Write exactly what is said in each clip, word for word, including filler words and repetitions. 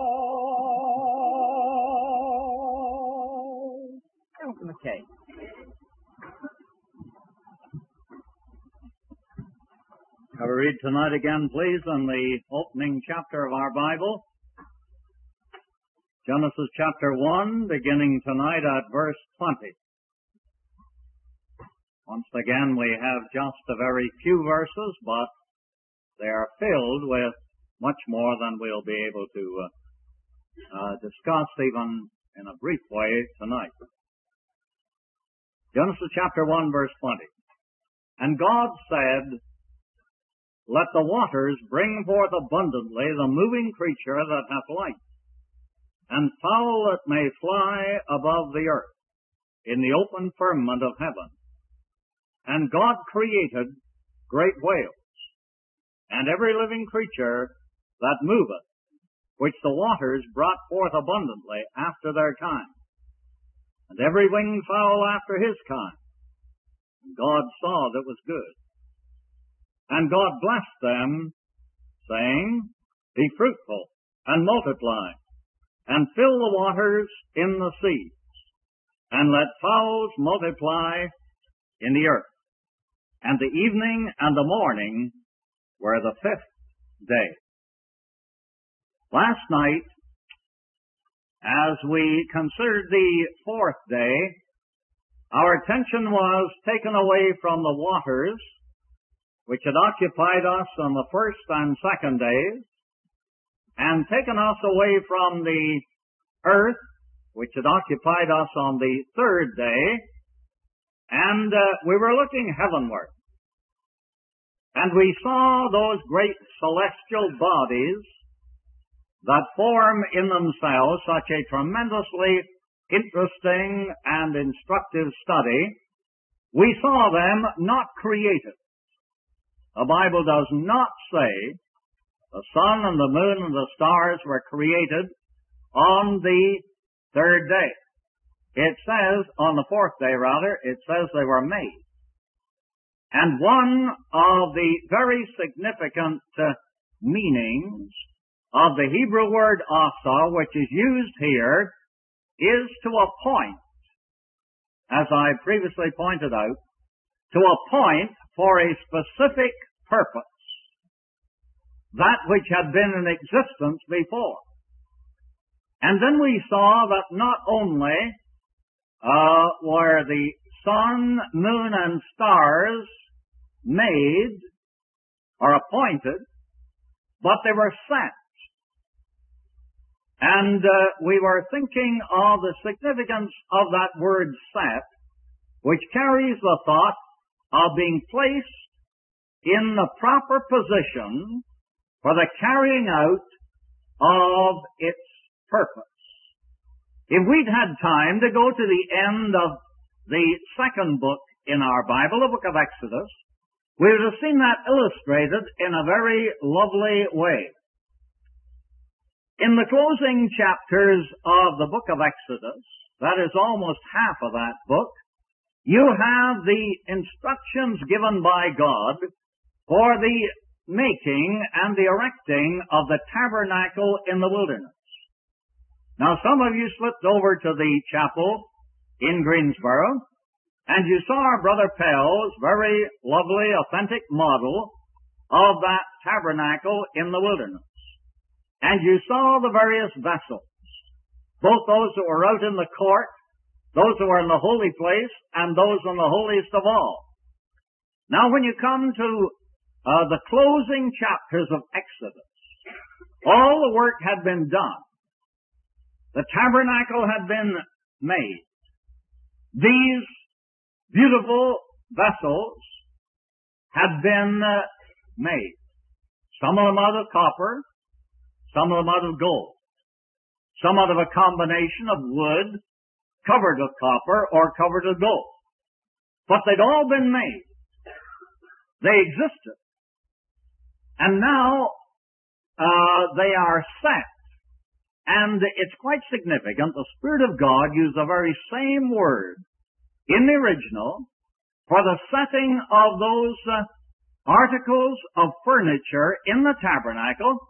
Elton McKay. I will read tonight again, please, in the opening chapter of our Bible. Genesis chapter one, beginning tonight at verse twenty. Once again, we have just a very few verses, but they are filled with much more than we'll be able to uh, uh, discuss even in a brief way tonight. Genesis chapter one, verse twenty. And God said, Let the waters bring forth abundantly the moving creature that hath life, and fowl that may fly above the earth, in the open firmament of heaven. And God created great whales, and every living creature that moveth, which the waters brought forth abundantly after their kind, and every winged fowl after his kind. And God saw that it was good. And God blessed them, saying, Be fruitful, and multiply, and fill the waters in the seas, and let fowls multiply in the earth. And the evening and the morning were the fifth day. Last night, as we considered the fourth day, our attention was taken away from the waters, which had occupied us on the first and second days, and taken us away from the earth, which had occupied us on the third day, and uh, we were looking heavenward. And we saw those great celestial bodies that form in themselves such a tremendously interesting and instructive study. We saw them not created. The Bible does not say the sun and the moon and the stars were created on the third day. It says, on the fourth day rather, it says they were made. And one of the very significant uh, meanings of the Hebrew word asa, which is used here, is to appoint, as I previously pointed out, to appoint for a specific purpose that which had been in existence before. And then we saw that not only uh, were the sun, moon, and stars made or appointed, but they were set. And uh, we were thinking of the significance of that word set, which carries the thought of being placed in the proper position for the carrying out of its purpose. If we'd had time to go to the end of the second book in our Bible, the book of Exodus, we would have seen that illustrated in a very lovely way. In the closing chapters of the book of Exodus, that is almost half of that book, you have the instructions given by God for the making and the erecting of the tabernacle in the wilderness. Now, some of you slipped over to the chapel in Greensboro, and you saw our brother Pell's very lovely, authentic model of that tabernacle in the wilderness. And you saw the various vessels, both those that were out in the court, those who were in the holy place, and those in the holiest of all. Now, when you come to uh, the closing chapters of Exodus, all the work had been done. The tabernacle had been made. These beautiful vessels had been uh, made. Some of them out of copper, some of them out of gold, some out of a combination of wood covered with copper or covered with gold. But they'd all been made. They existed. And now uh, they are set. And it's quite significant. The Spirit of God used the very same word in the original for the setting of those uh, articles of furniture in the tabernacle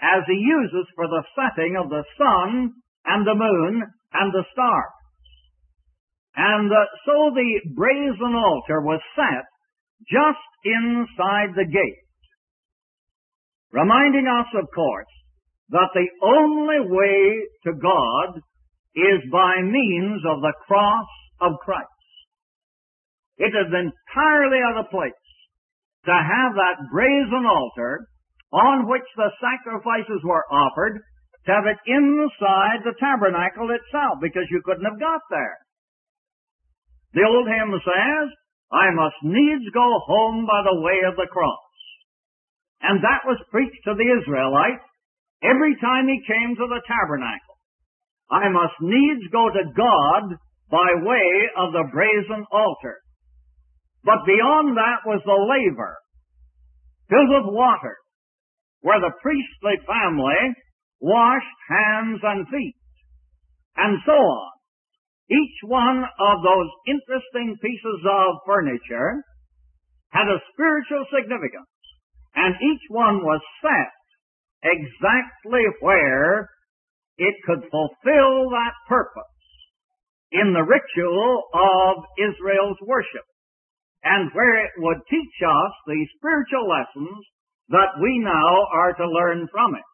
as he uses for the setting of the sun and the moon and the stars. And uh, so the brazen altar was set just inside the gate, reminding us, of course, that the only way to God is by means of the cross of Christ. It is entirely out of place to have that brazen altar on which the sacrifices were offered, to have it inside the tabernacle itself, because you couldn't have got there. The old hymn says, I must needs go home by the way of the cross. And that was preached to the Israelite every time he came to the tabernacle. I must needs go to God by way of the brazen altar. But beyond that was the laver, filled with water, where the priestly family washed hands and feet, and so on. Each one of those interesting pieces of furniture had a spiritual significance, and each one was set exactly where it could fulfill that purpose in the ritual of Israel's worship, and where it would teach us the spiritual lessons that we now are to learn from it.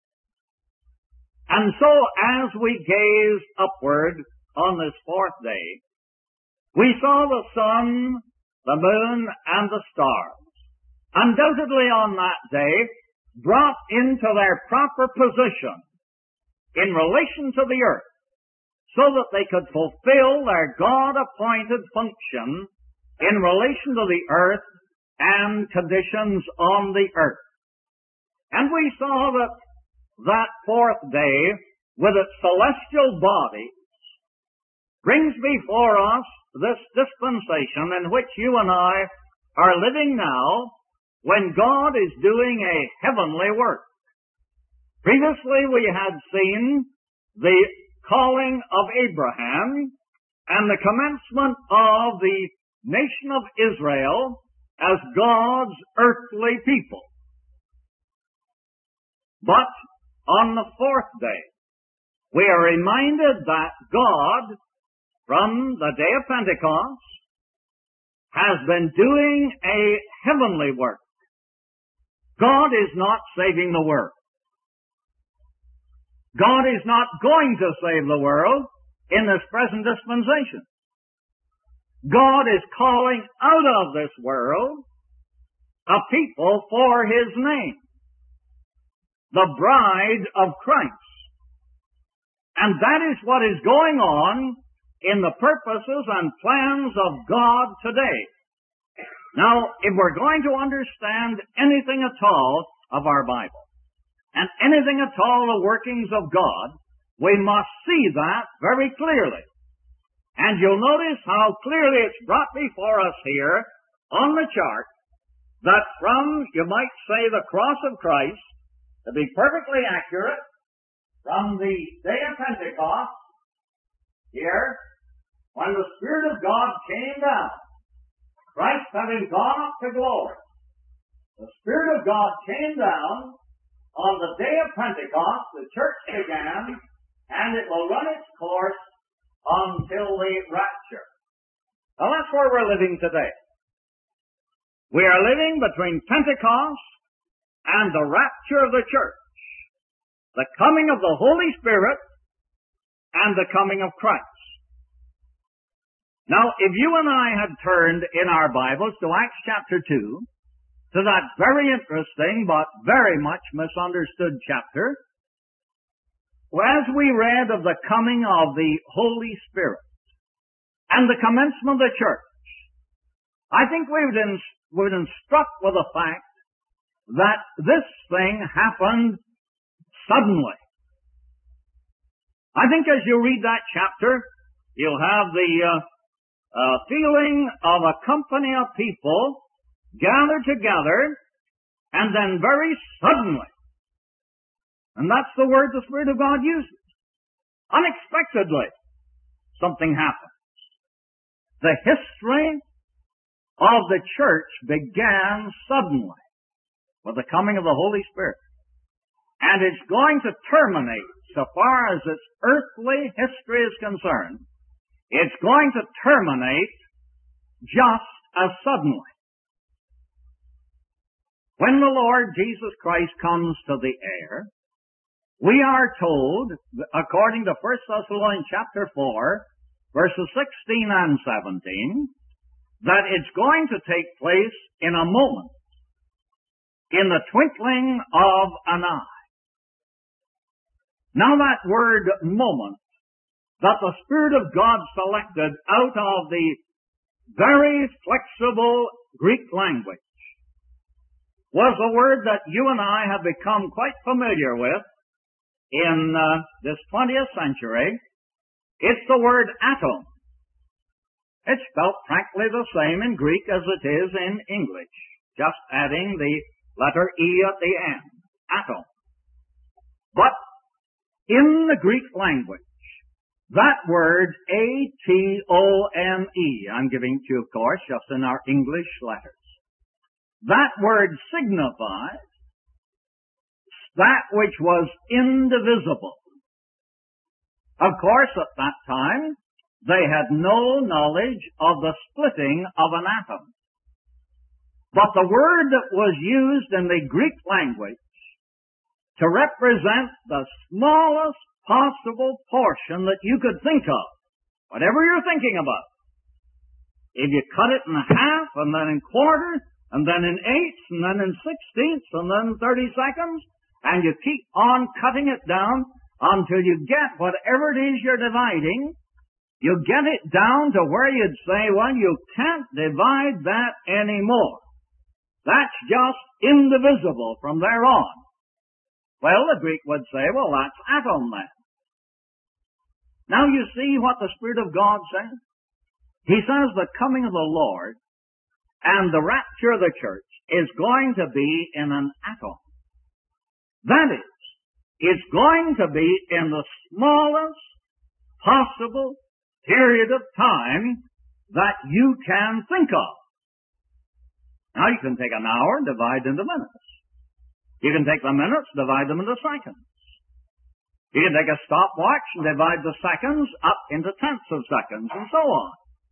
And so, as we gazed upward on this fourth day, we saw the sun, the moon, and the stars, undoubtedly on that day, brought into their proper position in relation to the earth, so that they could fulfill their God-appointed function in relation to the earth and conditions on the earth. And we saw that that fourth day, with its celestial body, brings before us this dispensation in which you and I are living now, when God is doing a heavenly work. Previously we had seen the calling of Abraham and the commencement of the nation of Israel as God's earthly people. But on the fourth day, we are reminded that God, from the day of Pentecost, has been doing a heavenly work. God is not saving the world. God is not going to save the world in this present dispensation. God is calling out of this world a people for His name, the bride of Christ. And that is what is going on in the purposes and plans of God today. Now, if we're going to understand anything at all of our Bible, and anything at all the workings of God, we must see that very clearly. And you'll notice how clearly it's brought before us here on the chart that from, you might say, the cross of Christ, to be perfectly accurate, from the day of Pentecost, here, when the Spirit of God came down, Christ having gone up to glory, the Spirit of God came down. On the day of Pentecost, the church began, and it will run its course until the rapture. Now that's where we're living today. We are living between Pentecost and the rapture of the church, the coming of the Holy Spirit and the coming of Christ. Now, if you and I had turned in our Bibles to Acts chapter two, to that very interesting but very much misunderstood chapter, as we read of the coming of the Holy Spirit and the commencement of the church, I think we would, in, would instruct with the fact that this thing happened suddenly. I think as you read that chapter, you'll have the uh, uh, feeling of a company of people gathered together, and then very suddenly, and that's the word the Spirit of God uses, unexpectedly, something happens. The history of the church began suddenly with the coming of the Holy Spirit. And it's going to terminate, so far as its earthly history is concerned, it's going to terminate just as suddenly. When the Lord Jesus Christ comes to the air, we are told, according to First Thessalonians chapter four, verses sixteen and seventeen, that it's going to take place in a moment, in the twinkling of an eye. Now that word moment, that the Spirit of God selected out of the very flexible Greek language, was a word that you and I have become quite familiar with in uh, this twentieth century. It's the word atom. It's spelled practically the same in Greek as it is in English, just adding the letter E at the end, atom. But in the Greek language, that word A T O M E, I'm giving to you, of course, just in our English letters. That word signifies that which was indivisible. Of course, at that time, they had no knowledge of the splitting of an atom. But the word that was used in the Greek language to represent the smallest possible portion that you could think of, whatever you're thinking about, if you cut it in half and then in quarters, and then in eighths, and then in sixteenths, and then thirty seconds, and you keep on cutting it down until you get whatever it is you're dividing, you get it down to where you'd say, well, you can't divide that anymore. That's just indivisible from there on. Well, the Greek would say, well, that's atom then. Now you see what the Spirit of God says? He says the coming of the Lord and the rapture of the church is going to be in an atom. That is, it's going to be in the smallest possible period of time that you can think of. Now you can take an hour and divide into minutes. You can take the minutes, divide them into seconds. You can take a stopwatch and divide the seconds up into tenths of seconds and so on.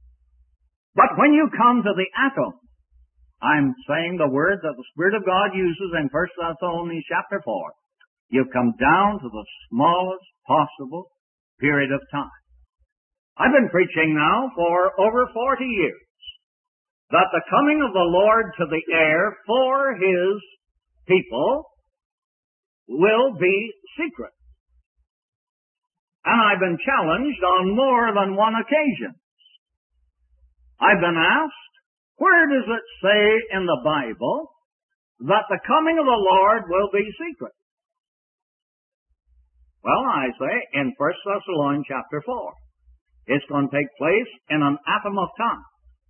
But when you come to the atom, I'm saying the word that the Spirit of God uses in First Thessalonians chapter four, you've come down to the smallest possible period of time. I've been preaching now for over forty years that the coming of the Lord to the air for His people will be secret. And I've been challenged on more than one occasion. I've been asked, where does it say in the Bible that the coming of the Lord will be secret? Well, I say in First Thessalonians chapter four. It's going to take place in an atom of time.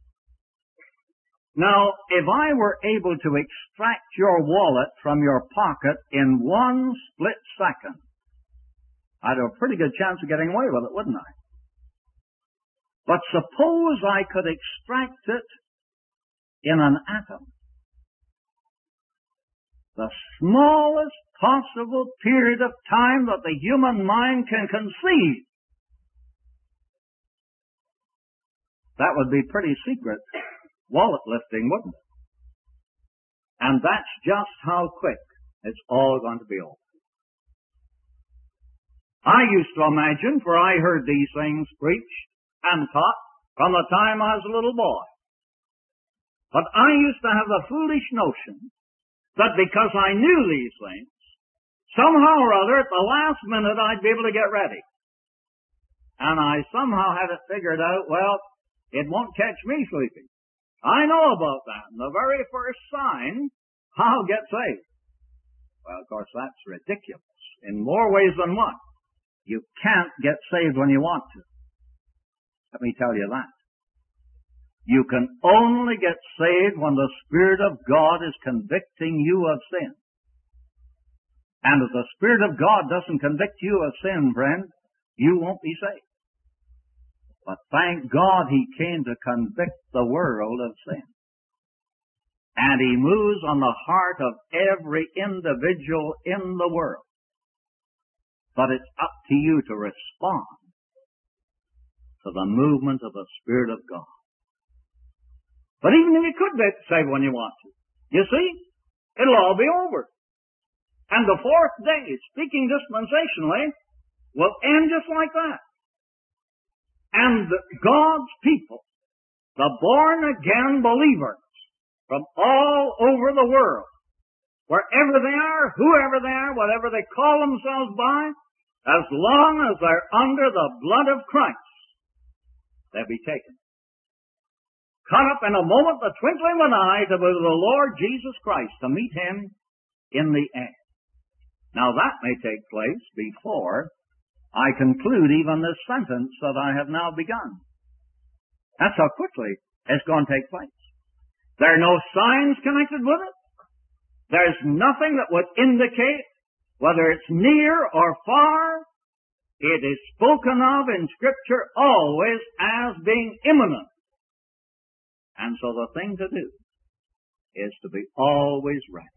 Now, if I were able to extract your wallet from your pocket in one split second, I'd have a pretty good chance of getting away with it, wouldn't I? But suppose I could extract it in an atom. The smallest possible period of time that the human mind can conceive. That would be pretty secret wallet lifting, wouldn't it? And that's just how quick it's all going to be over. I used to imagine, for I heard these things preached and taught from the time I was a little boy. But I used to have the foolish notion that because I knew these things, somehow or other at the last minute I'd be able to get ready. And I somehow had it figured out, well, it won't catch me sleeping. I know about that. And the very first sign, I'll get saved. Well, of course, that's ridiculous in more ways than one. You can't get saved when you want to. Let me tell you that. You can only get saved when the Spirit of God is convicting you of sin. And if the Spirit of God doesn't convict you of sin, friend, you won't be saved. But thank God He came to convict the world of sin. And He moves on the heart of every individual in the world. But it's up to you to respond to the movement of the Spirit of God. But even if you could be saved when you want to, you see, it'll all be over. And the fourth day, speaking dispensationally, will end just like that. And God's people, the born-again believers from all over the world, wherever they are, whoever they are, whatever they call themselves by, as long as they're under the blood of Christ, they'll be taken. Caught up in a moment, the twinkling of an eye, to the Lord Jesus Christ, to meet Him in the air. Now that may take place before I conclude even this sentence that I have now begun. That's how quickly it's going to take place. There are no signs connected with it. There's nothing that would indicate whether it's near or far. It is spoken of in Scripture always as being imminent. And so the thing to do is to be always ready.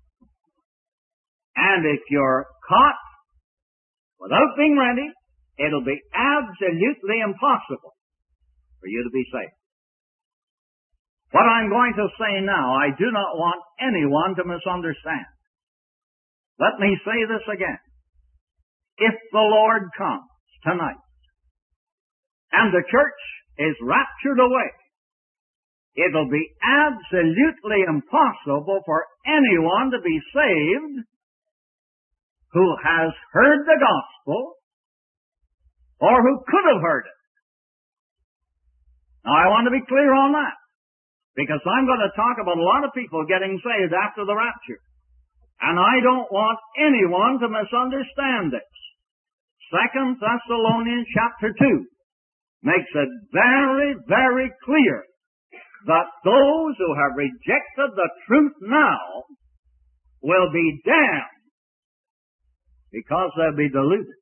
And if you're caught without being ready, it'll be absolutely impossible for you to be saved. What I'm going to say now, I do not want anyone to misunderstand. Let me say this again. If the Lord comes tonight and the church is raptured away, it'll be absolutely impossible for anyone to be saved who has heard the gospel or who could have heard it. Now, I want to be clear on that, because I'm going to talk about a lot of people getting saved after the rapture. And I don't want anyone to misunderstand this. Second Thessalonians chapter two makes it very, very clear that those who have rejected the truth now will be damned because they'll be deluded.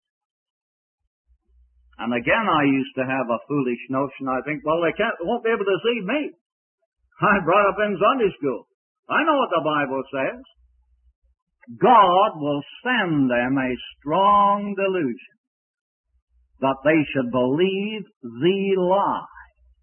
And again, I used to have a foolish notion. I think, well, they can't, they won't be able to deceive me. I brought up in Sunday school. I know what the Bible says. God will send them a strong delusion that they should believe the lie.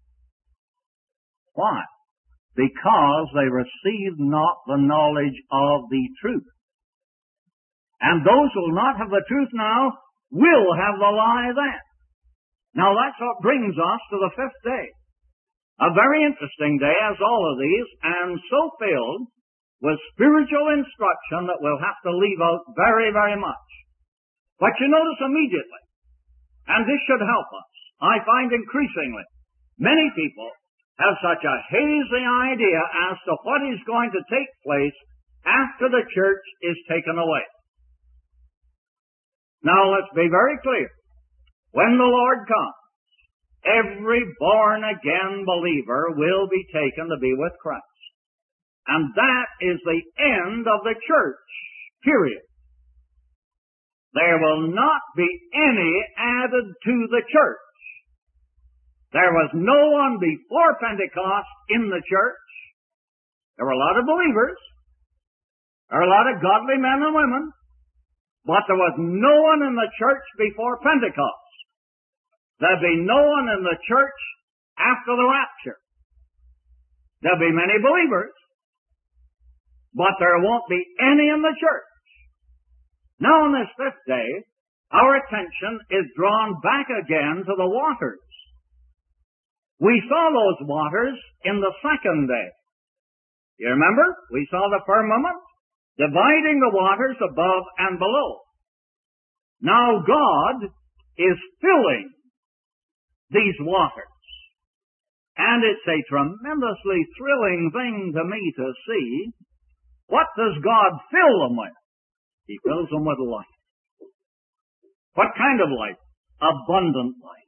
Why? Because they received not the knowledge of the truth. And those who will not have the truth now will have the lie then. Now that's what brings us to the fifth day. A very interesting day, as all of these, and so filled with spiritual instruction that we'll have to leave out very, very much. But you notice immediately, and this should help us, I find increasingly, many people have such a hazy idea as to what is going to take place after the church is taken away. Now let's be very clear. When the Lord comes, every born-again believer will be taken to be with Christ. And that is the end of the church, period. There will not be any added to the church. There was no one before Pentecost in the church. There were a lot of believers. There were a lot of godly men and women. But there was no one in the church before Pentecost. There'll be no one in the church after the rapture. There'll be many believers, but there won't be any in the church. Now on this fifth day, our attention is drawn back again to the waters. We saw those waters in the second day. You remember? We saw the firmament dividing the waters above and below. Now God is filling these waters. And it's a tremendously thrilling thing to me to see. What does God fill them with? He fills them with life. What kind of life? Abundant life.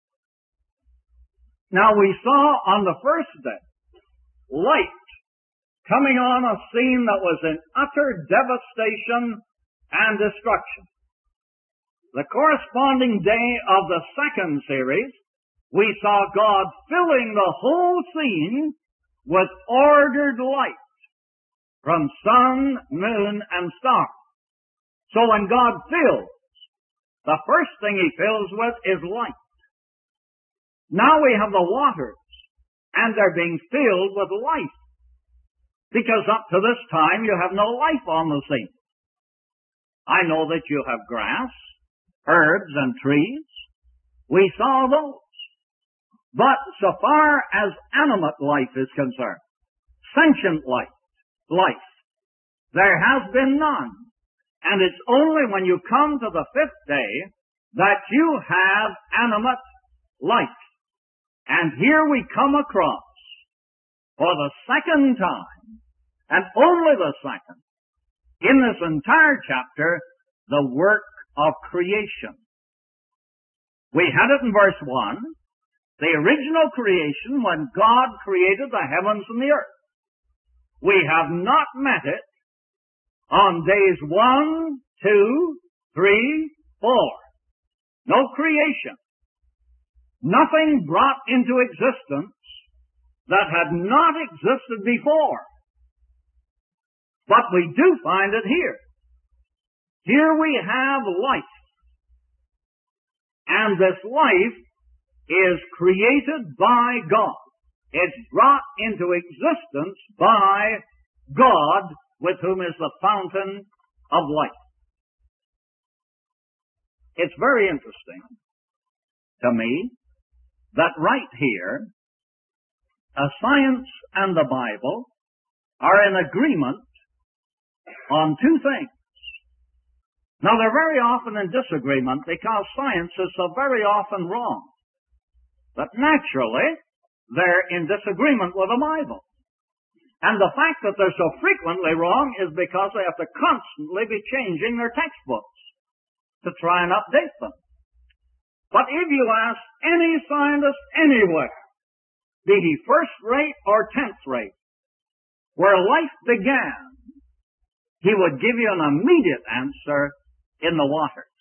Now we saw on the first day, light coming on a scene that was in utter devastation and destruction. The corresponding day of the second series, we saw God filling the whole scene with ordered light from sun, moon, and stars. So when God fills, the first thing he fills with is light. Now we have the waters, and they're being filled with life. Because up to this time you have no life on the scene. I know that you have grass, herbs, and trees. We saw those. But so far as animate life is concerned, sentient life, life, there has been none. And it's only when you come to the fifth day that you have animate life. And here we come across, for the second time, and only the second, in this entire chapter, the work of creation. We had it in verse one, the original creation when God created the heavens and the earth. We have not met it on days one, two, three, four. No creation. Nothing brought into existence that had not existed before. But we do find it here. Here we have life. And this life is created by God. It's brought into existence by God, with whom is the fountain of life. It's very interesting to me that right here, a science and the Bible are in agreement on two things. Now, they're very often in disagreement because science is so very often wrong. But naturally, they're in disagreement with the Bible. And the fact that they're so frequently wrong is because they have to constantly be changing their textbooks to try and update them. But if you ask any scientist anywhere, be he first rate or tenth rate, where life began, he would give you an immediate answer in the waters.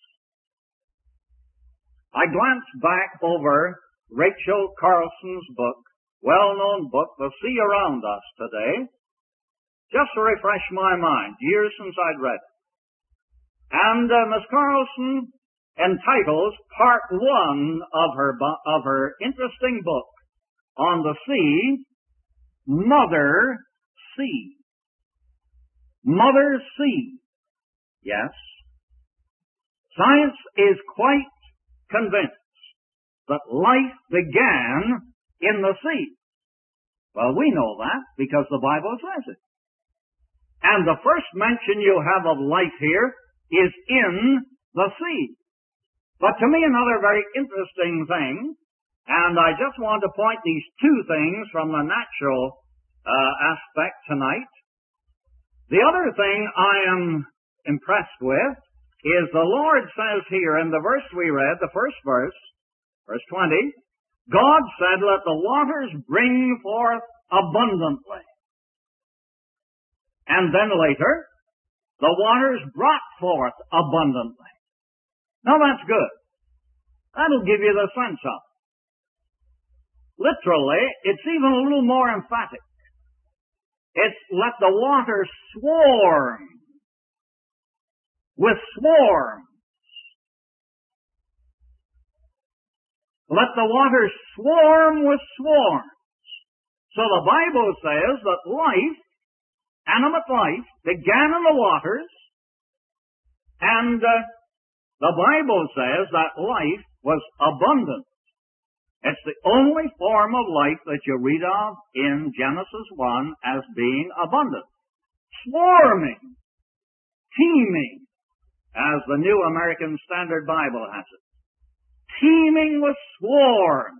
I glanced back over Rachel Carlson's book, well-known book, The Sea Around Us Today, just to refresh my mind, years since I'd read it. And uh, Miss Carlson entitles part one of her, of her interesting book on the sea, Mother Sea. Mother Sea. Yes. Science is quite convinced that life began in the sea. Well, we know that because the Bible says it. And the first mention you have of life here is in the sea. But to me, another very interesting thing, and I just want to point these two things from the natural uh, aspect tonight. The other thing I am impressed with is the Lord says here in the verse we read, the first verse, verse twenty, God said, let the waters bring forth abundantly. And then later, the waters brought forth abundantly. Now that's good. That'll give you the sense of it. Literally, it's even a little more emphatic. It's let the waters swarm with swarms. Let the waters swarm with swarms. So the Bible says that life, animate life, began in the waters, and uh, the Bible says that life was abundant. It's the only form of life that you read of in Genesis one as being abundant. Swarming, teeming, as the New American Standard Bible has it. Teeming with swarms.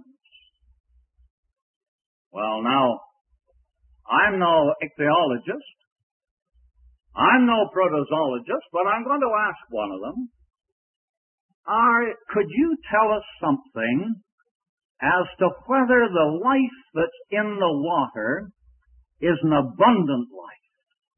Well, now, I'm no ichthyologist. I'm no protozoologist, but I'm going to ask one of them. Are, could you tell us something as to whether the life that's in the water is an abundant life?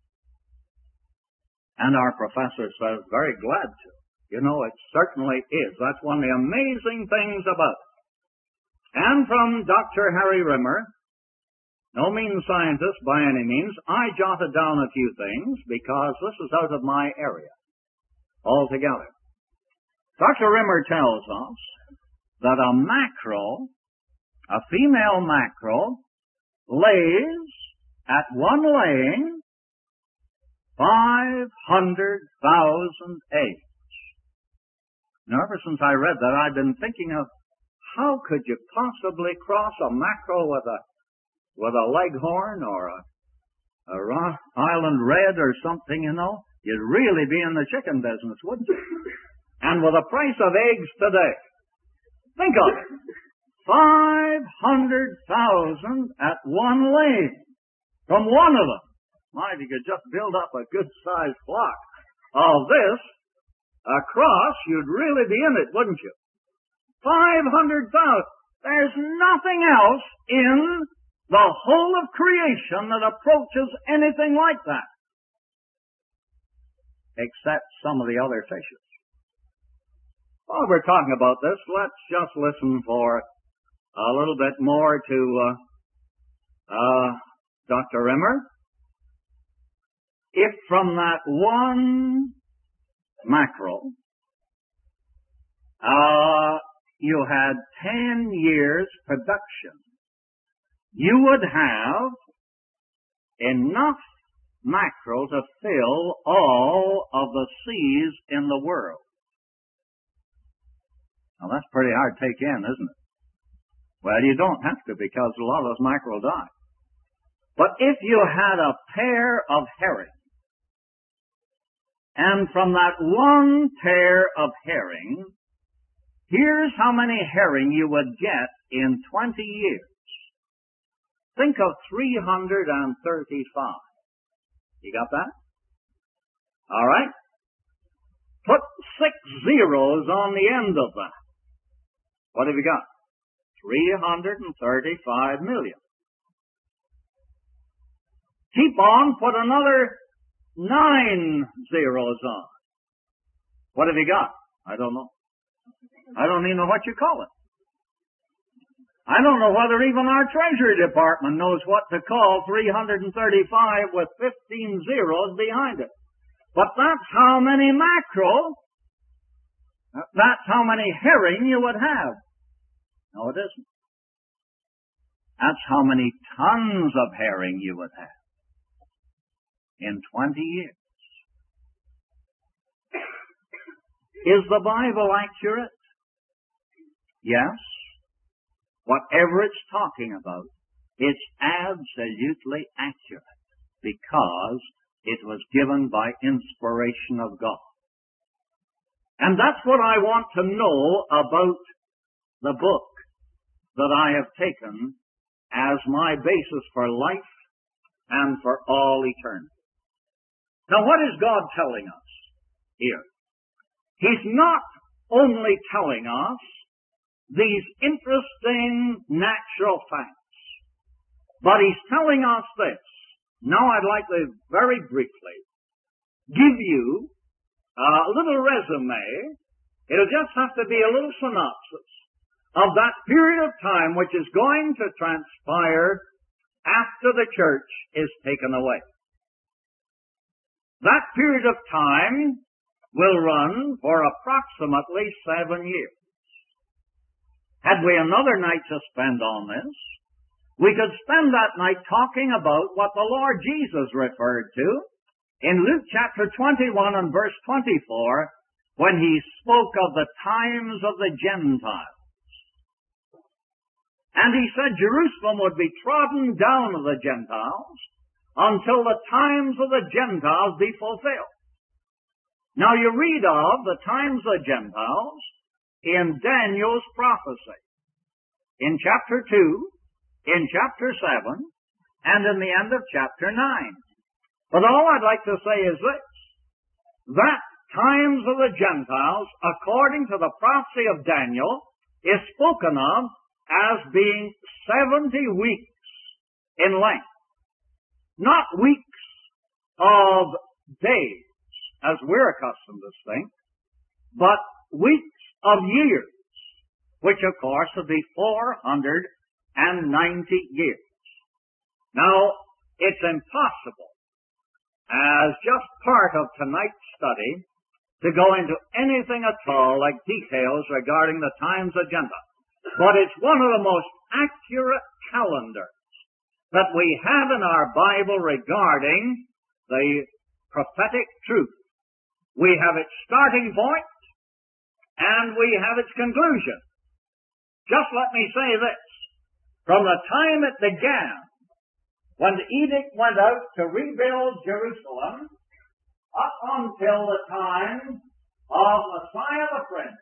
And our professor says, very glad to. You know, it certainly is. That's one of the amazing things about it. And from Doctor Harry Rimmer, no mean scientist by any means, I jotted down a few things because this is out of my area altogether. Doctor Rimmer tells us that a mackerel, a female mackerel, lays at one laying five hundred thousand eggs. Now, ever since I read that, I've been thinking of how could you possibly cross a mackerel with a with a leghorn or a, a Rock Island Red or something, you know? You'd really be in the chicken business, wouldn't you? And with the price of eggs today, think of it. five hundred thousand at one laying from one of them. My, if you could just build up a good-sized flock of this across, you'd really be in it, wouldn't you? five hundred thousand. There's nothing else in the whole of creation that approaches anything like that, except some of the other fishes. While we're talking about this, let's just listen for a little bit more to uh, uh, Doctor Rimmer. If from that one mackerel uh, you had ten years production, you would have enough mackerel to fill all of the seas in the world. Now, that's pretty hard to take in, isn't it? Well, you don't have to, because a lot of those mackerel die. But if you had a pair of herring, and from that one pair of herring, here's how many herring you would get in twenty years. Think of three hundred thirty-five. You got that? All right. Put six zeros on the end of that. What have you got? three hundred thirty-five million. Keep on, put another nine zeros on. What have you got? I don't know. I don't even know what you call it. I don't know whether even our Treasury Department knows what to call three hundred thirty-five with fifteen zeros behind it. But that's how many mackerel, that's how many herring you would have. No, it isn't. That's how many tons of herring you would have in twenty years. Is the Bible accurate? Yes. Whatever it's talking about, it's absolutely accurate because it was given by inspiration of God. And that's what I want to know about the book that I have taken as my basis for life and for all eternity. Now, what is God telling us here? He's not only telling us these interesting natural facts, but he's telling us this. Now I'd like to very briefly give you a little resume. It'll just have to be a little synopsis of that period of time which is going to transpire after the church is taken away. That period of time will run for approximately seven years. Had we another night to spend on this, we could spend that night talking about what the Lord Jesus referred to in Luke chapter twenty-one and verse twenty-four when he spoke of the times of the Gentiles. And he said Jerusalem would be trodden down of the Gentiles until the times of the Gentiles be fulfilled. Now you read of the times of the Gentiles in Daniel's prophecy, in chapter two, in chapter seven, and in the end of chapter nine. But all I'd like to say is this, that times of the Gentiles, according to the prophecy of Daniel, is spoken of as being seventy weeks in length. Not weeks of days, as we're accustomed to think, but weeks of years, which of course would be four hundred ninety years. Now, it's impossible, as just part of tonight's study, to go into anything at all like details regarding the time's agenda. But it's one of the most accurate calendars that we have in our Bible regarding the prophetic truth. We have its starting point, and we have its conclusion. Just let me say this. From the time it began, when the edict went out to rebuild Jerusalem, up until the time of Messiah the Prince,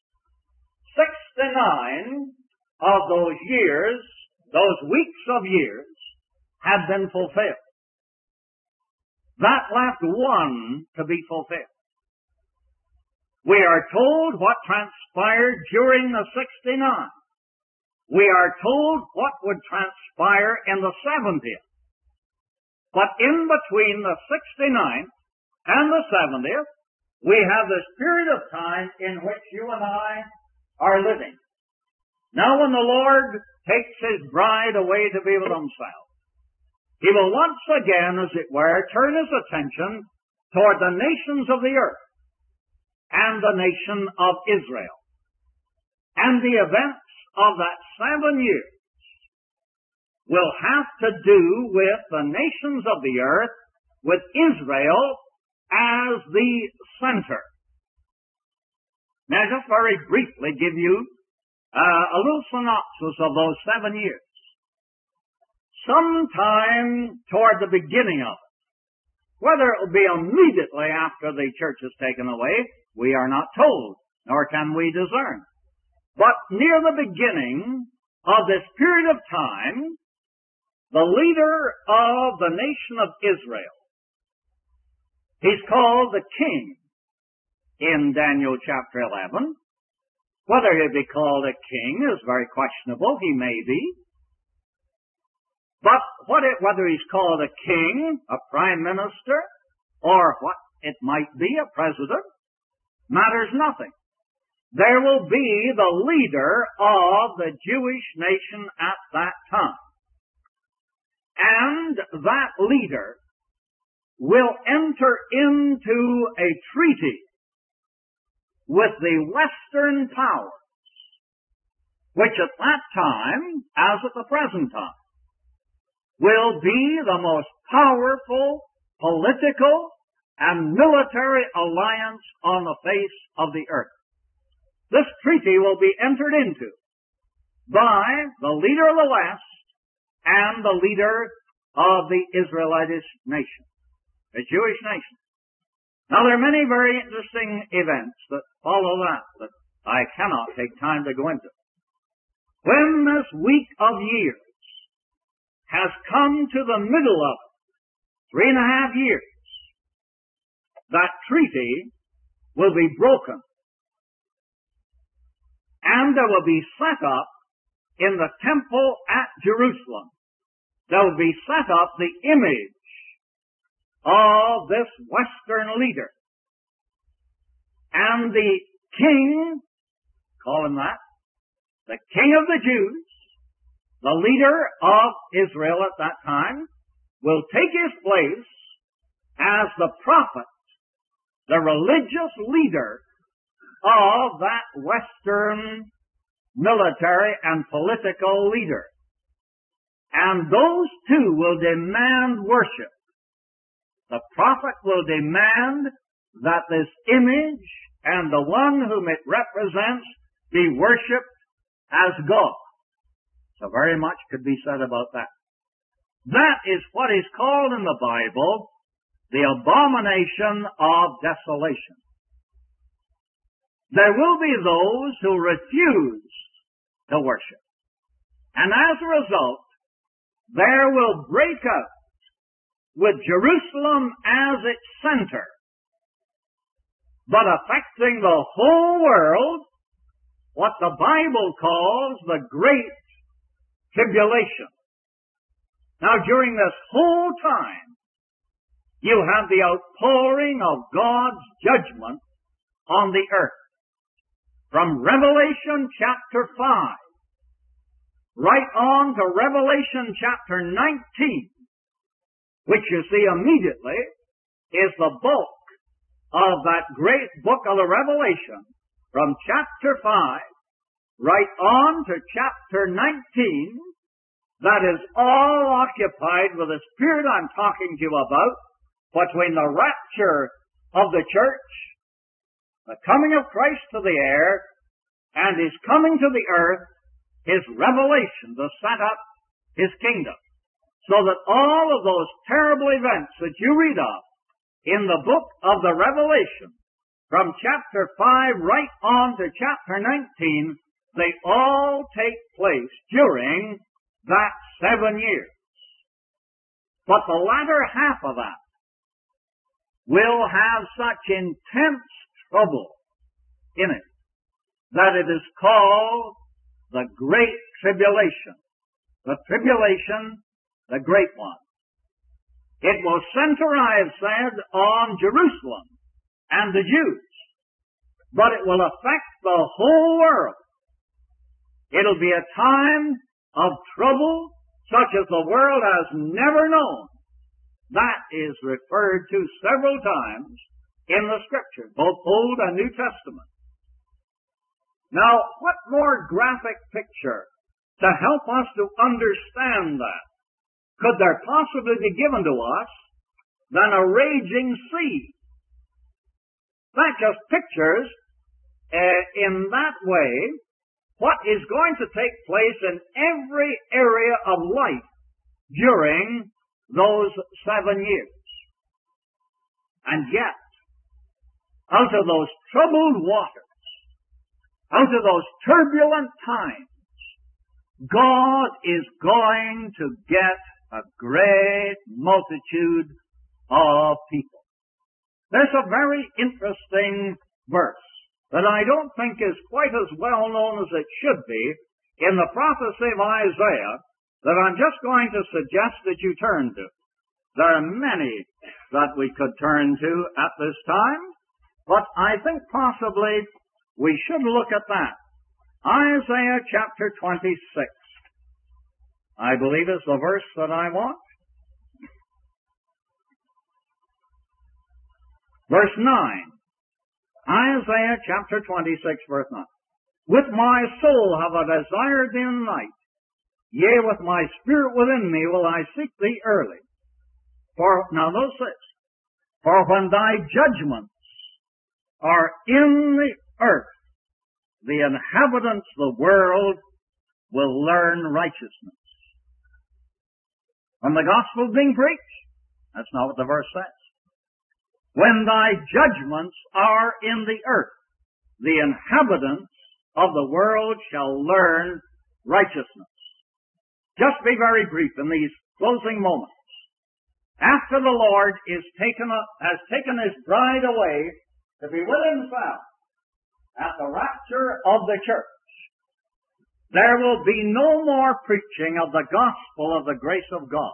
sixty-nine of those years, those weeks of years, had been fulfilled. That left one to be fulfilled. We are told what transpired during the sixty-nine. We are told what would transpire in the seventieth. But in between the sixty-ninth and the seventieth, we have this period of time in which you and I are living. Now when the Lord takes His bride away to be with Himself, He will once again, as it were, turn His attention toward the nations of the earth and the nation of Israel. And the events of that seven years will have to do with the nations of the earth, with Israel as the center. Now, just very briefly give you uh, a little synopsis of those seven years. Sometime toward the beginning of it, whether it will be immediately after the church is taken away, we are not told, nor can we discern. But near the beginning of this period of time, the leader of the nation of Israel, he's called the king in Daniel chapter eleven. Whether he be called a king is very questionable. He may be. But what it, whether he's called a king, a prime minister, or what it might be, a president, matters nothing. There will be the leader of the Jewish nation at that time. And that leader will enter into a treaty with the Western powers, which at that time, as at the present time, will be the most powerful political and military alliance on the face of the earth. This treaty will be entered into by the leader of the West and the leader of the Israelitish nation, the Jewish nation. Now, there are many very interesting events that follow that, that I cannot take time to go into. When this week of years has come to the middle of it, three and a half years, that treaty will be broken. And there will be set up in the temple at Jerusalem, there will be set up the image of this Western leader. And the king, call him that, the king of the Jews, the leader of Israel at that time, will take his place as the prophet, the religious leader of that Western military and political leader. And those two will demand worship. The prophet will demand that this image and the one whom it represents be worshipped as God. So very much could be said about that. That is what is called in the Bible the abomination of desolation. There will be those who refuse to worship. And as a result, there will break out, with Jerusalem as its center, but affecting the whole world, what the Bible calls the Great Tribulation. Now, during this whole time, you have the outpouring of God's judgment on the earth. From Revelation chapter five, right on to Revelation chapter nineteen, which you see immediately is the bulk of that great book of the Revelation, from chapter five right on to chapter nineteen, that is all occupied with the spirit I'm talking to you about, between the rapture of the church, the coming of Christ to the air, and his coming to the earth, his revelation to set up his kingdom. So that all of those terrible events that you read of in the book of the Revelation, from chapter five right on to chapter nineteen, they all take place during that seven years. But the latter half of that will have such intense trouble in it that it is called the Great Tribulation. The tribulation, the great one. It will center, I have said, on Jerusalem and the Jews, but it will affect the whole world. It'll be a time of trouble such as the world has never known. That is referred to several times in the Scripture, both Old and New Testament. Now, what more graphic picture to help us to understand that could there possibly be given to us than a raging sea? That just pictures, uh, in that way, what is going to take place in every area of life during those seven years. And yet, out of those troubled waters, out of those turbulent times, God is going to get a great multitude of people. There's a very interesting verse that I don't think is quite as well known as it should be in the prophecy of Isaiah that I'm just going to suggest that you turn to. There are many that we could turn to at this time, but I think possibly we should look at that. Isaiah chapter twenty-six, I believe is the verse that I want. Verse nine. Isaiah chapter twenty-six, verse nine. With my soul have I desired thee in the night. Yea, with my spirit within me will I seek thee early. For, now notice this. For when thy judgments are in the earth, the inhabitants of the world will learn righteousness. When the gospel is being preached, that's not what the verse says. When thy judgments are in the earth, the inhabitants of the world shall learn righteousness. Just be very brief in these closing moments. After the Lord is taken up, has taken his bride away to be with himself at the rapture of the church, there will be no more preaching of the gospel of the grace of God.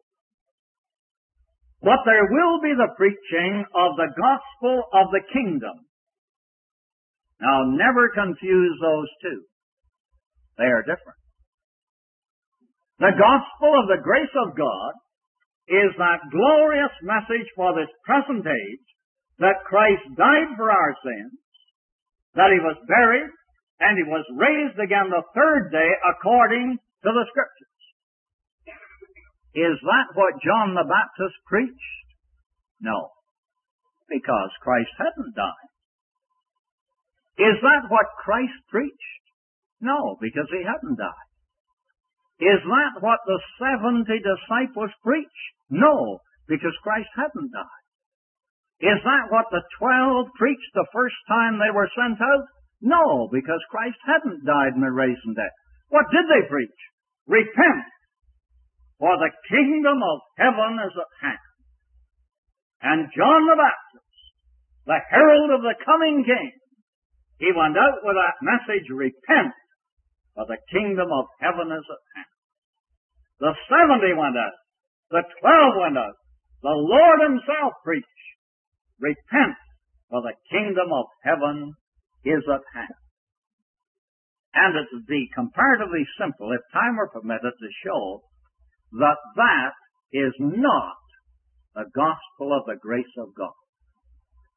But there will be the preaching of the gospel of the kingdom. Now, never confuse those two. They are different. The gospel of the grace of God is that glorious message for this present age that Christ died for our sins, that he was buried, and he was raised again the third day according to the Scriptures. Is that what John the Baptist preached? No, because Christ hadn't died. Is that what Christ preached? No, because he hadn't died. Is that what the seventy disciples preached? No, because Christ hadn't died. Is that what the twelve preached the first time they were sent out? No, because Christ hadn't died and been raised from death. What did they preach? Repent, for the kingdom of heaven is at hand. And John the Baptist, the herald of the coming King, he went out with that message, repent, for the kingdom of heaven is at hand. The seventy went out. The twelve went out. The Lord himself preached, repent, for the kingdom of heaven is at hand. And it would be comparatively simple, if time were permitted, to show that that is not the gospel of the grace of God.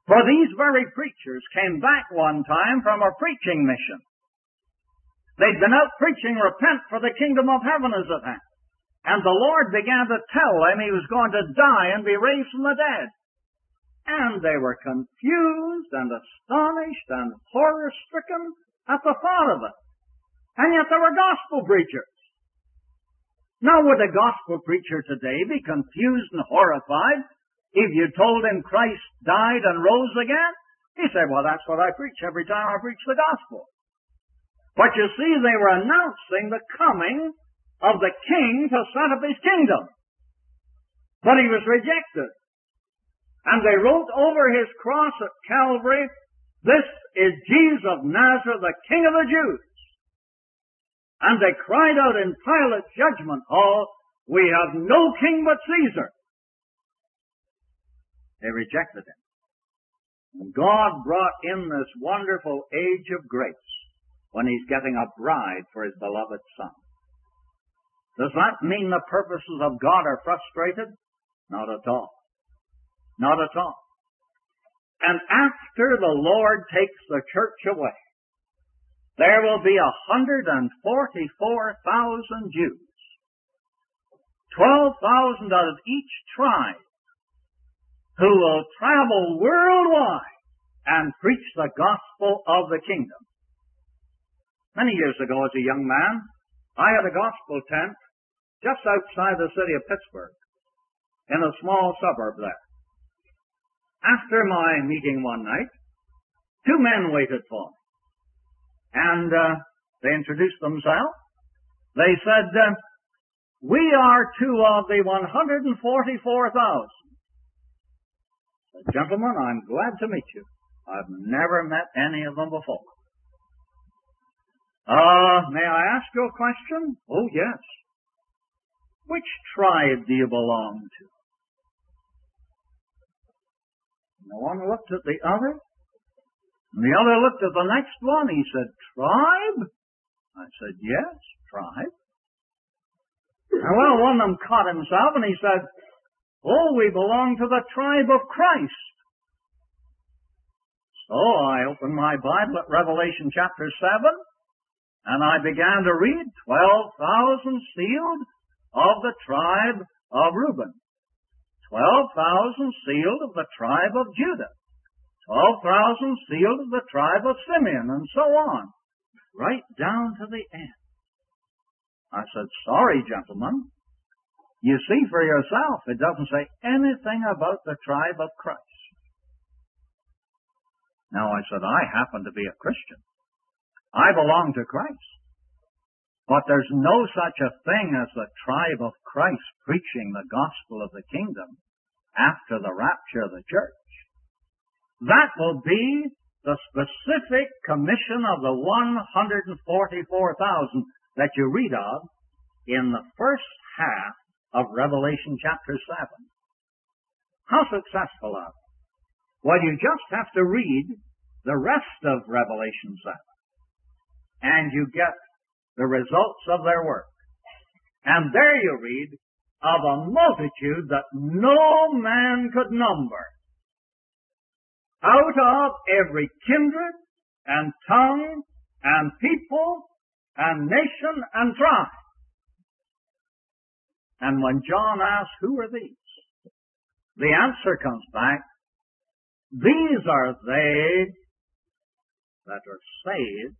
For these very preachers came back one time from a preaching mission. They'd been out preaching, repent, for the kingdom of heaven is at hand. And the Lord began to tell them He was going to die and be raised from the dead. And they were confused and astonished and horror-stricken at the thought of it. And yet they were gospel preachers. Now would a gospel preacher today be confused and horrified if you told him Christ died and rose again? He said, well, that's what I preach every time I preach the gospel. But you see, they were announcing the coming of the King to set up His kingdom. But He was rejected. And they wrote over His cross at Calvary, this is Jesus of Nazareth, the King of the Jews. And they cried out in Pilate's judgment hall, we have no king but Caesar. They rejected Him. And God brought in this wonderful age of grace when He's getting a bride for His beloved Son. Does that mean the purposes of God are frustrated? Not at all. Not at all. And after the Lord takes the church away, there will be one hundred forty-four thousand Jews, twelve thousand out of each tribe, who will travel worldwide and preach the gospel of the kingdom. Many years ago, as a young man, I had a gospel tent just outside the city of Pittsburgh, in a small suburb there. After my meeting one night, two men waited for me. And uh, they introduced themselves. They said, uh, we are two of the one hundred forty-four thousand. I said, gentlemen, I'm glad to meet you. I've never met any of them before. Uh, may I ask you a question? Oh, yes. Which tribe do you belong to? And the one looked at the other. And the other looked at the next one. He said, tribe? I said, yes, tribe. And well, one of them caught himself and he said, oh, we belong to the tribe of Christ. So I opened my Bible at Revelation chapter seven, and I began to read twelve thousand sealed of the tribe of Reuben, twelve thousand sealed of the tribe of Judah, twelve thousand sealed of the tribe of Simeon, and so on, right down to the end. I said, sorry, gentlemen. You see for yourself, it doesn't say anything about the tribe of Christ. Now, I said, I happen to be a Christian. I belong to Christ. But there's no such a thing as the tribe of Christ preaching the gospel of the kingdom after the rapture of the church. That will be the specific commission of the one hundred forty-four thousand that you read of in the first half of Revelation chapter seven. How successful are they? Well, you just have to read the rest of Revelation seven, and you get the results of their work. And there you read of a multitude that no man could number, out of every kindred and tongue and people and nation and tribe. And when John asks, who are these? The answer comes back, these are they that are saved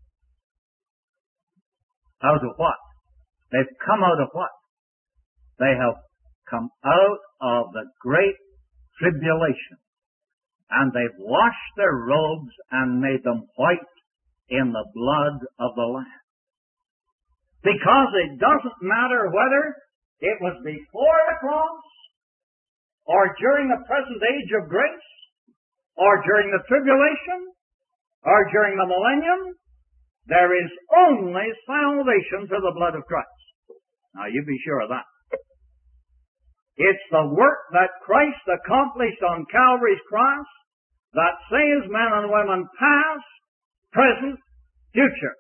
out of what? They've come out of what? They have come out of the great tribulation. And they've washed their robes and made them white in the blood of the Lamb. Because it doesn't matter whether it was before the cross, or during the present age of grace, or during the tribulation, or during the millennium, there is only salvation through the blood of Christ. Now, you be sure of that. It's the work that Christ accomplished on Calvary's cross that saves men and women past, present, future.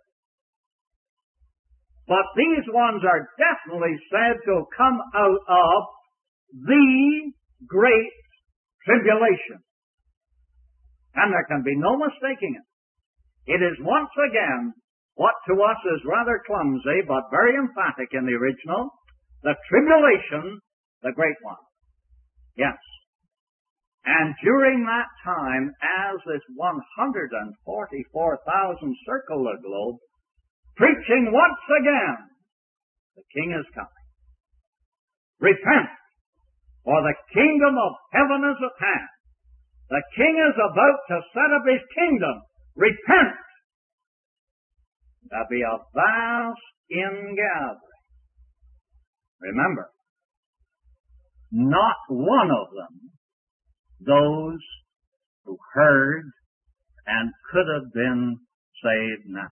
But these ones are definitely said to come out of the great tribulation. And there can be no mistaking it. It is once again what to us is rather clumsy but very emphatic in the original, the tribulation, the great one. Yes. And during that time, as this one hundred forty-four thousand circle the globe, preaching once again, the King is coming. Repent, for the kingdom of heaven is at hand. The King is about to set up his kingdom. Repent. There'll be a vast ingathering. Remember, not one of them, those who heard and could have been saved now.